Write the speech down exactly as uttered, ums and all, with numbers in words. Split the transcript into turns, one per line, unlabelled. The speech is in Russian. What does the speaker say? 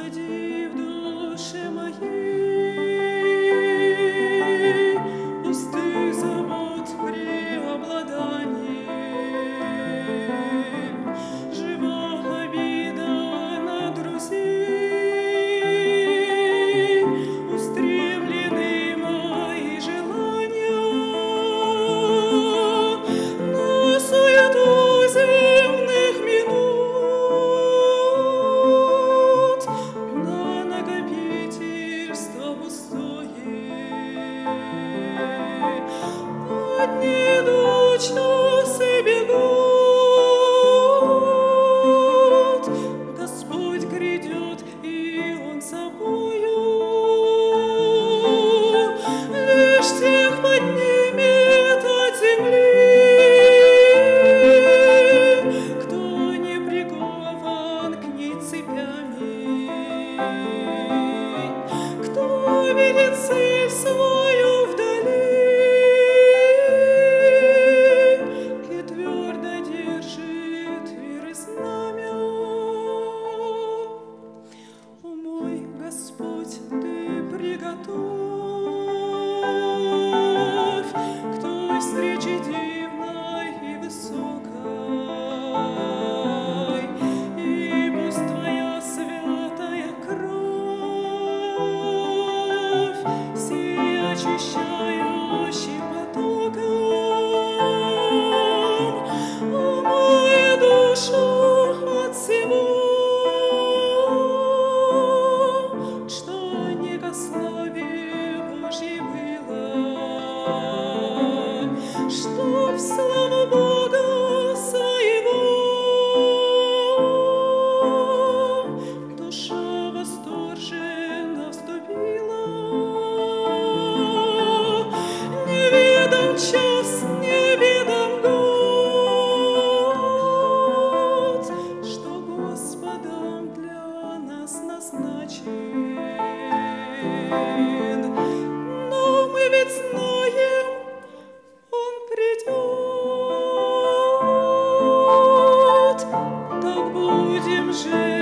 Господи, в душе моей, пустых забот преобладание, жива обида на друзей, устремлены мои желания на суету земных минут, на накопительство пустое. Одни идут, часы бегут, Господь грядет, и Он собою лишь тех поднимет от земли, кто не прикован к ней цепями, кто видит цель свою вдали и твердо держит веры знамя. О мой Господь, Ты приготовь к той встрече дивной и высокой, и пусть Твоя святая кровь сей очищающим потоком омоет душу от всего, что не ко славе Божьей было, чтоб в славу Бога своего душа восторженно вступила. Неведом час, неведом год, что Господом для нас назначен. Но мы ведь знаем, Он придет, так будем жить.